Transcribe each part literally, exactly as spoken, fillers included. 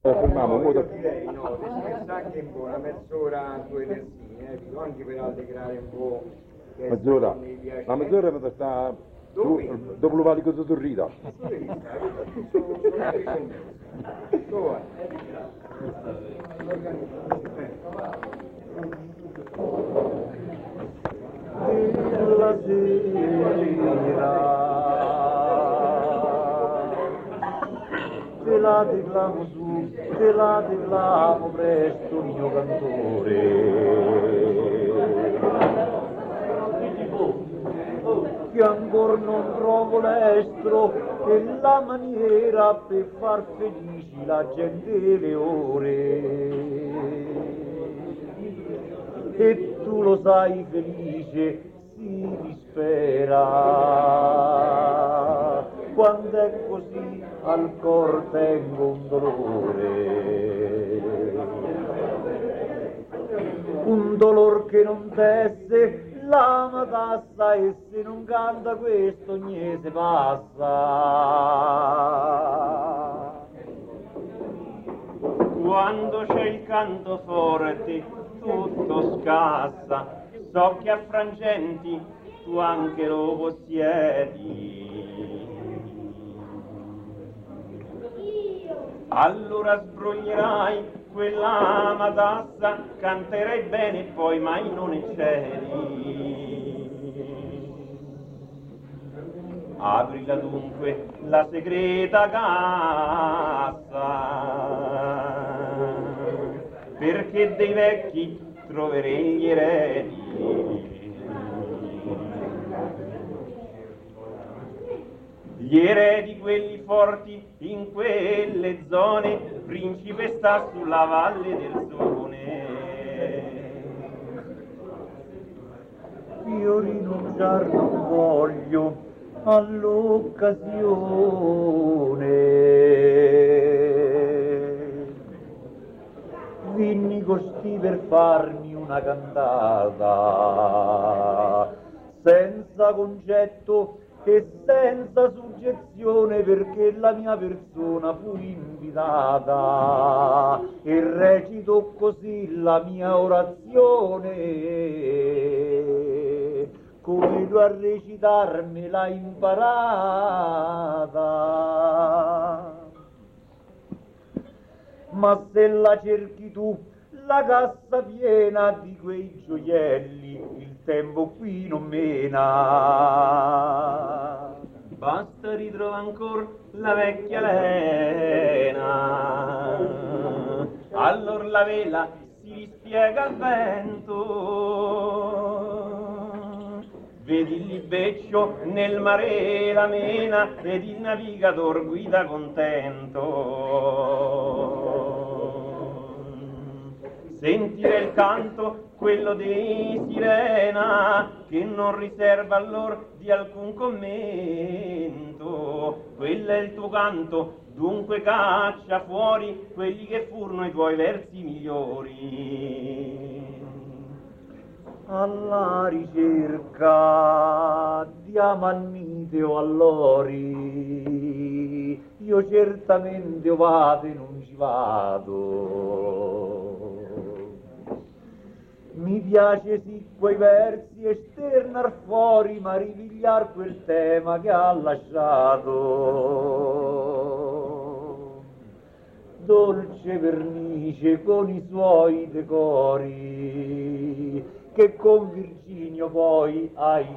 Fermiamo, no, io direi no, despensa anche un po', una mezz'ora, due terzine, eh, dico, anche per allegrare un po'. Mezz'ora? La mezz'ora mi sta su, dopo lo valico di Torrita. La sera te la declamo su, te la declamo presto mio cantore, che ancor non trovo l'estro e la maniera per far felici la gente le ore. E tu lo sai felice, si dispera, quando è così al cor tengo un dolore, un dolor che non tesse la matassa, e se non canta questo niente passa. Quando c'è il canto forte tutto scassa, so che a frangenti tu anche lo possiedi. Allora sbroglierai quella matassa, canterai bene e poi mai non eccedi. Aprila dunque la segreta cassa, perché dei vecchi troverei gli eredi. Gli eredi, quelli forti in quelle zone, principe sta sulla valle del Sone. Io rinunciar non voglio all'occasione, vinni costì per farmi una cantata, senza concetto e senza suggezione, perché la mia persona fu invitata, e recito così la mia orazione, come tu a recitarmela imparata. Ma se la cerchi tu, la cassa piena di quei gioielli, il tempo qui non mena. Basta ritrova ancora la vecchia lena, allor la vela si dispiega al vento, vedi il libeccio nel mare la mena, ed il navigator guida contento. Sentire il canto, quello di sirena, che non riserva allor di alcun commento. Quello è il tuo canto, dunque caccia fuori quelli che furono i tuoi versi migliori. Alla ricerca di amalmite o allori, io certamente o vado e non ci vado. Mi piace sì quei versi esternar fuori, ma ripigliar quel tema che ha lasciato. Dolce vernice con i suoi decori, che con Virginio poi hai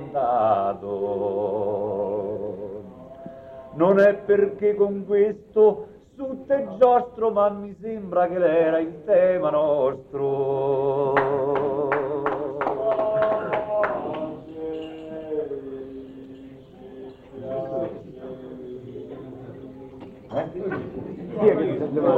decantato. Non è perché con questo su te giostro, ma mi sembra che l'era il tema nostro. Eh? Chi è che ti sente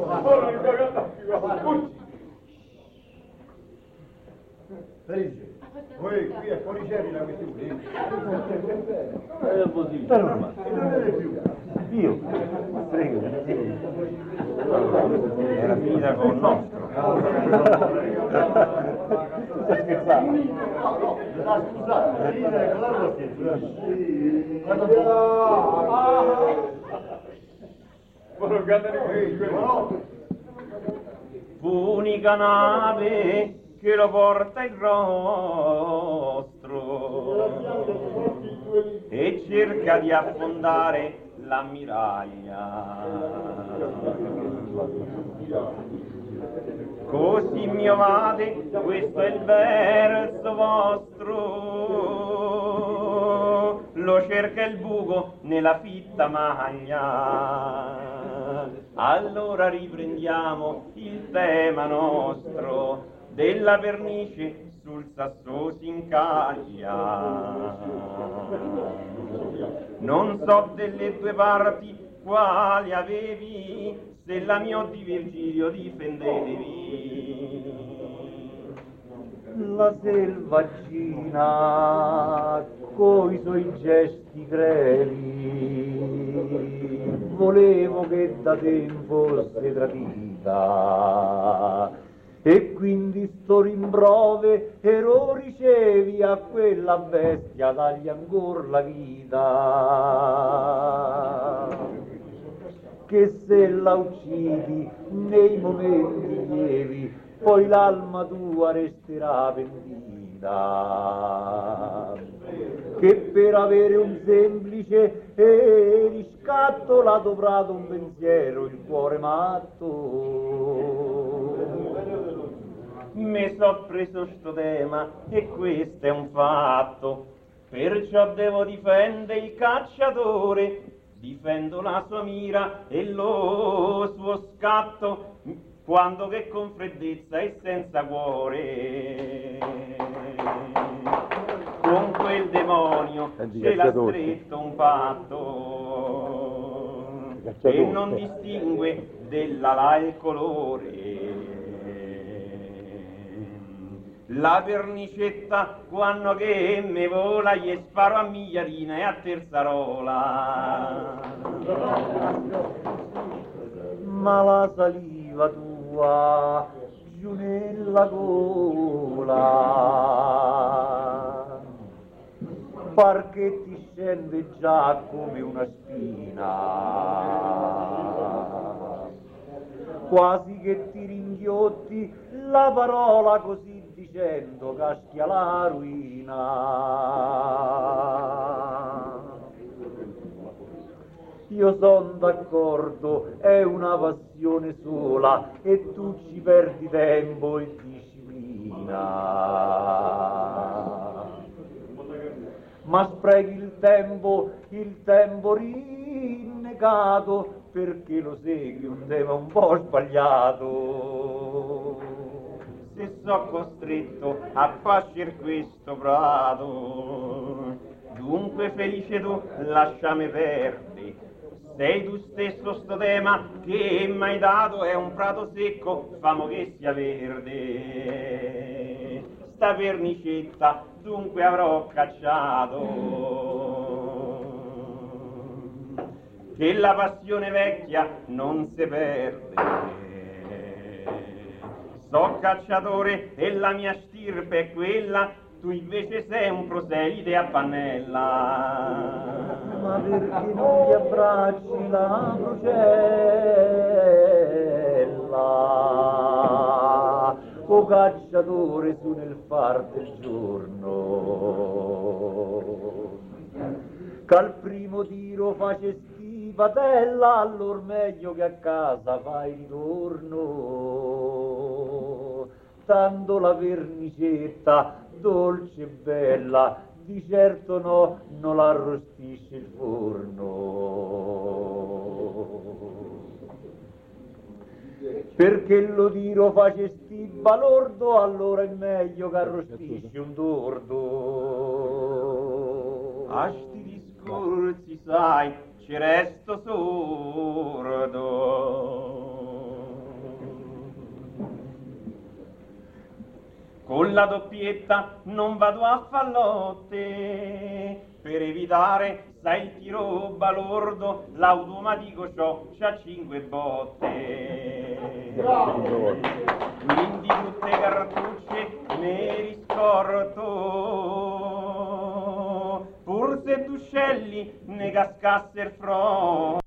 Felice. Poi qui è fuori c'è la questione. È così. È normale. Non è più. Io? Prego. Era finita con il nostro. Sto scherzando. No, scusate, lì è claro che Unica nave che lo porta il rostro e cerca di affondare l'ammiraglia. Così mio vade, questo è il verso vostro, lo cerca il buco nella fitta maglia. Allora riprendiamo il tema nostro, della vernice sul sasso si incaglia. Non so delle due parti quali avevi, se la mia di Virgilio difendevi. La selvaggina coi suoi gesti grevi volevo che da te fosse tradita e quindi sto rimprove ero ricevi a quella bestia dagli ancor la vita che se la uccidi nei momenti lievi poi l'alma tua resterà pentita, che per avere un semplice e riscatto l'ha doprato un pensiero il cuore matto. Mi so preso sto tema e questo è un fatto, perciò devo difendere il cacciatore, difendo la sua mira e lo suo scatto, quando che con freddezza e senza cuore con quel demonio ce l'ha stretto un patto e non distingue della là il colore. La vernicetta quando che me vola gli sparo a migliarina e a terzarola. Ma la saliva tua giù nella gola par che ti scende già come una spina, quasi che ti ringhiotti la parola così dicendo caschia la ruina. Io son d'accordo, è una passione sola e tu ci perdi tempo e disciplina. Ma sprechi il tempo, il tempo rinnegato, perché lo segui un tema un po' sbagliato. Se so costretto a pascer questo prato, dunque felice tu lasciami perdere. Sei tu stesso sto tema che m'hai dato, è un prato secco, famo che sia verde. Sta vernicetta dunque avrò cacciato, che la passione vecchia non si perde. So cacciatore e la mia stirpe è quella, tu invece sei un proselite a pannella. Ma perché non gli abbracci la procella, o cacciatore su nel far del giorno, c'al primo tiro facesti patella, allor meglio che a casa fai ritorno, tanto la vernicetta dolce e bella di certo no, non l'arrostisce il forno, perché lo tiro facesti balordo, allora è meglio che arrostisci un tordo. A sti discorsi sai, ci resto sordo. con la doppietta non vado a fallotte, per evitare sai il tiro balordo, l'automatico c'ho, c'ha cinque botte. Quindi tutte cartucce me riscorto, forse d'uscelli ne cascasse il fronte.